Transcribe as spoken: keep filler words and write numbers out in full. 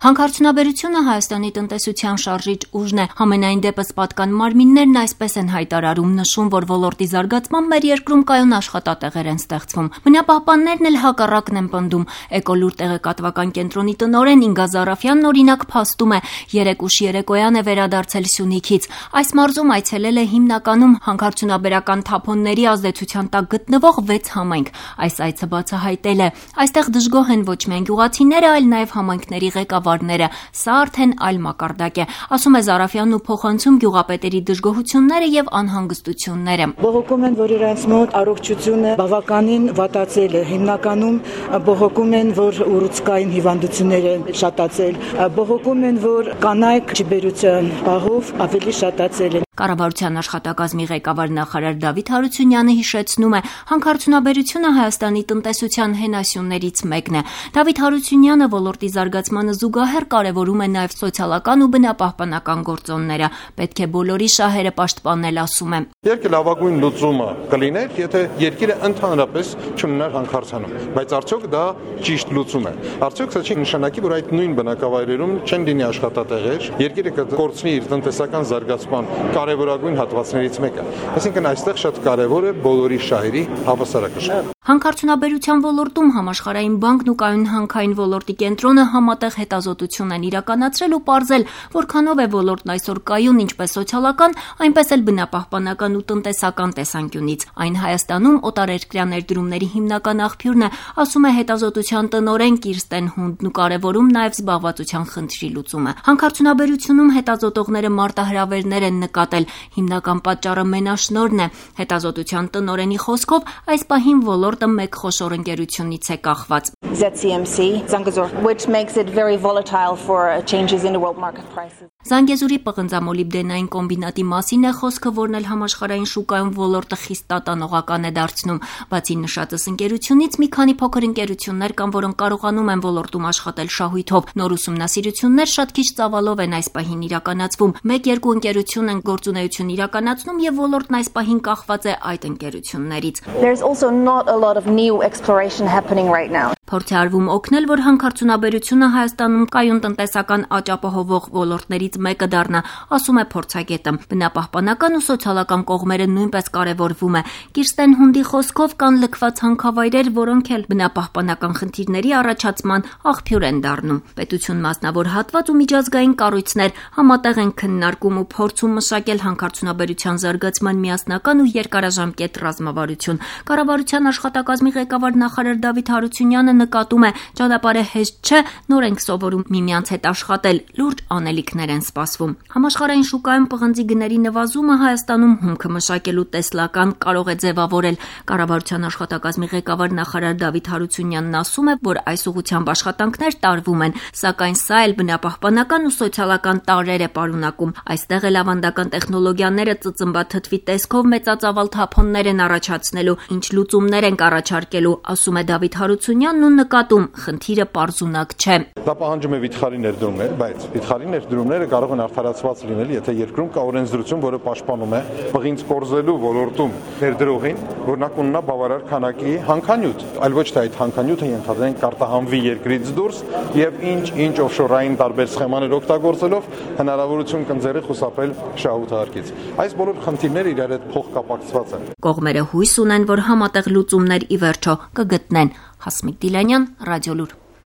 Հանքարդյունաբերությունը Հայաստանի տնտեսության շարժիչ ուժն է, համենայն դեպս պատկան մարմիններն այսպես են հայտարարում, նշում, որ ոլորտի զարգացման մեր երկրում կայուն աշխատատեղեր են ստեղծվում։ Բնապահպաններն էլ հակառակն են պնդում։ Էկոլուր տեղեկատվական կենտրոնի տնօրեն Ինգա Զարաֆյանն օրինակ փաստում է, երեկ ուշ երեկոյան է վերադարձել Սյունիքից։ Այս մարզում այցելել է հիմնականում հանքարդյունաբերական թափոնների ազդեցության տակ գտնվող վեց համայնք։ Այս այցը բացահայտել է, այստեղ դժգոհ են ոչ միայն գյուղացիները, այլ նաև համայնքների ղեկավարները։ Սա արդեն այլ մակարդակ է, ասում է Զարաֆյանն ու փոխանցում գյուղապետերի դժգոհությունները եւ անհանգստությունները։ Բողոքում են, որ իրանց մոտ առողջությունը բավականին վատացել է, հիմնականում բողոքում են, որ ուռուցքային հիվանդությունները շատացել, բողոքում են, որ կանայք ջբերության պահով ավելի շատացել են։ Կառավարության աշխատակազմի ղեկավար նախարար Դավիթ Հարությունյանը հիշեցնում է, հանքարդյունաբերությունը Հայաստանի տնտեսության հենասյուններից մեկն է։ Դավիթ Հարությունյանը ոլորտի զարգացմանը զուգահեռ կարևորում է նաև սոցիալական ու բնապահպանական գործոնները։ Պետք է բոլորի շահերը պաշտպանել, ասում է։ Երկը լավագույն լուծումը կլիներ, եթե երկիրը ընդհանրապես չունենար հանքարդյանում, բայց արդյոք դա ճիշտ լուծում է։ Արդյոք սա չի նշանակի, որ այդ նույն բնակավայրերում չեն լինի աշխատատեղեր, երկիրը կկորցնի իր տնտեսական զարգացման կարևորագույն հատվածներից մեկը։ Այսինքն այստեղ շատ կարևոր է բոլորի շահերի հավասարակշռումը։ Հանքարդյունաբերության ոլորտում Համաշխարհային բանկն ու կայուն հանքային ոլորտի կենտրոնը համատեղ հետազոտություն են իրականացրել ու պարզել, որքանով է ոլորտն այսօր կայուն ինչպես սոցիալական, այնպես էլ բնապահպանական ու տնտեսական տեսանկյունից։ Այն Հայաստանում օտարերկրյա ներդրումների հիմնական աղբյուրն է, ասում է հետազոտության տնօրեն Կիրստեն Հունդն ու կարևորում նաև զբաղվածության խնդրի լուծումը։ Հանքարդյունաբերությունում հետազոտողները մարտահրավերներ են նկատել, հիմնական պատճառը մենաշնորհն է։ Հետազոտության տնօրենի խոսքով այս պահին ոլորտը մեկ խոշոր ընկերությունից է կախված։ Z C M C, Zangezur, which makes it very volatile for changes in the world market prices. Զանգեզուրի պղնձամոլիբդենային կոմբինատի մասին է խոսքը, որն էլ համաշխարհային շուկայում ոլորտը խիստ տատանողական է դարձնում։ Բացի նշածս ընկերությունից մի քանի փոքր ընկերություններ կան, որոնք կարողանում են ոլորտում աշխատել շահույթով։ Նոր ուսումնասիրություններ շատ քիչ ծավալով են այս պահին իրականացվում։ Մեկ-երկու ընկերություն են գործունեություն իրականացնում եւ ոլորտն այս պահին կախված է այդ ընկերություններից։ There's also not a lot of new exploration happening right now. Փորձ է արվում օգնել, որ հանքարդյունաբերությունը Հայաստանում կայուն տնտեսական աճ ապահովող ոլորտներից մեկը դառնա, ասում է փորձագետը։ Բնապահպանական ու սոցիալական կողմերը նույնպես կարևորվում է։ Կիրստեն Հունդի խոսքով կան լքված հանքավայրեր, որոնք էլ բնապահպանական խնդիրների առաջացման աղբյուր են դառնում։ Պետություն մասնավոր հատված ու միջազգային կառույցներ համատեղ են քննարկում ու փորձում մշակել հանքարդյունաբերության զարգացման միասնական ու երկարաժամկետ ռազմավարություն։ Կառավարության աշխատակազմի ղեկավար նախարար Դավիթ Հարությունյանը նկատում է, ճանապարհը հեշտ չէ, նոր ենք սովորում միմյանց հետ աշխատել, լուրջ անելիքներ են սպասվում։ Համաշխարհային շուկայում պղնձի գների նվազումը Հայաստանում հումքը մշակելու տեսլական կարող է ձևավորել։ Կառավարության աշխատակազմի ղեկավար նախարար Դավիթ Հարությունյանն ասում է, որ այս ուղղությամբ աշխատանքներ տարվում են, սակայն սա էլ բնապահպանական ու սոցիալական տարրեր է պարունակում։ Այստեղ էլ ավանդական տեխնոլոգիաները ծծմբաթթվի տեսքով մեծածավալ թափոններ են առաջացնելու, ինչ լուծումներ են առաջարկելու, ասում է Դավիթ Հարությունյանն ու նկատում, խնդիրը պարզունակ չէ։ Դա պահանջում է վիթխարի ներդրումներ, բայց վիթխարի ներդրումները կարող են արդարացված լինել, եթե երկրում կա օրենսդրություն, որը պաշտպանում է պղինձ կորզելու ոլորտում ներդրողին, որ նա կունենա բավարար քանակի հանքանյութ, այլ ոչ թե այդ հանքանյութը ենթադրենք կարտահանվի երկրից դուրս եւ ինչ-ինչ օֆշորային տարբեր սխեմաներ օգտագործելով հնարավորություն կընձեռի խուսափել շահութահարկից։ Այս բոլոր խնդիրները իրար հետ փոխկապակցված են։ Կողմերը հույս ունեն, որ համատեղ լուծումներ ի վերջո կգտնեն։ Հասմիկ Դիլանյան, Ռադիոլուր։